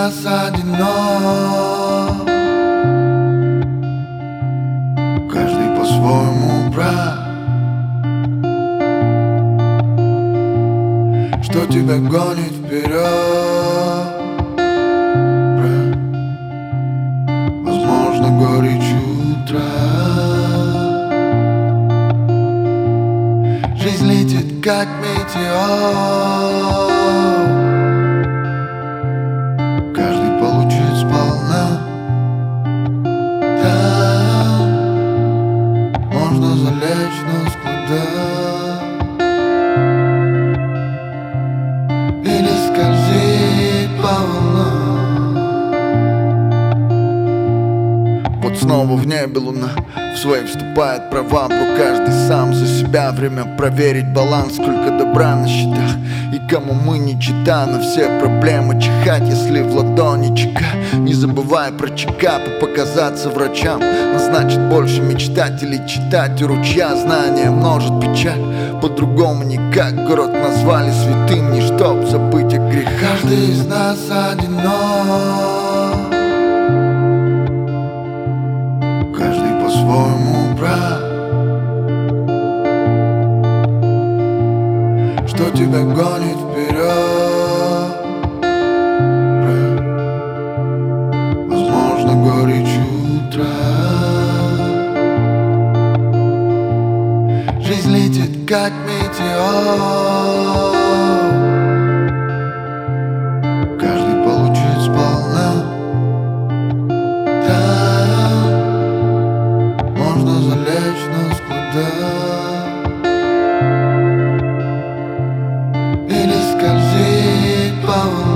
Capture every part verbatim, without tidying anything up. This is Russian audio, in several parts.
нас одинок, каждый по-своему прав. Что тебя гонит вперед, брат? Возможно, горечь утра. Жизнь летит, как метеор, каждый получит сполна. Там можно залечь на склада или скользить по волнам. Вот снова в небе луна, в свои вступает права, бро, каждый сам за себя. Время проверить баланс, сколько добра на счетах и кому мы не чита. На все проблемы чихать, если в ладони чека. Не забывай про чекап и показаться врачам. Назначит больше мечтать или читать у ручья. Знание множит печаль, по-другому никак. Город назвали святым, не чтоб забыть о грехах. Каждый из нас одинок, каждый по-своему прав. Что тебя гонит вперед, брат? Возможно, горечь утра. Жизнь летит, как метеор, каждый получит сполна. Там можно залечь на склада или скользить по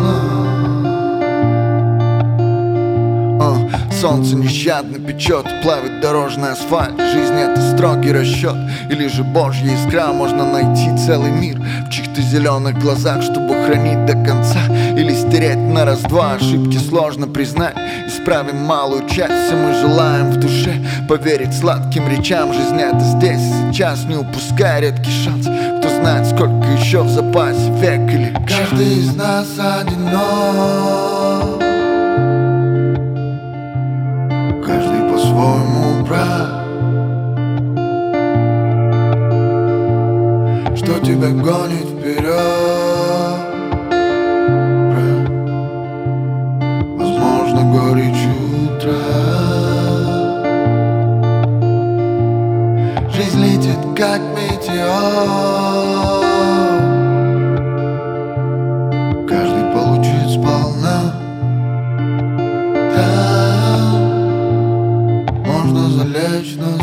волнам. uh, Солнце нещадно печет, плавит дорожный асфальт. Жизнь — это строгий расчет или же божья искра. Можно найти целый мир в чьих-то зеленых глазах, чтобы хранить до конца или стереть на раз-два. Ошибки сложно признать, исправим малую часть. Все мы желаем в душе поверить сладким речам. Жизнь — это здесь и сейчас, не упускай редкий шанс. Кто знает, сколько еще в запасе, век или час. Каждый из нас одинок, каждый по-своему прав. Что тебя гонит вперед, брат? Возможно, горечь утра. Жизнь летит, как метеор, каждый получит сполна. Там можно залечь на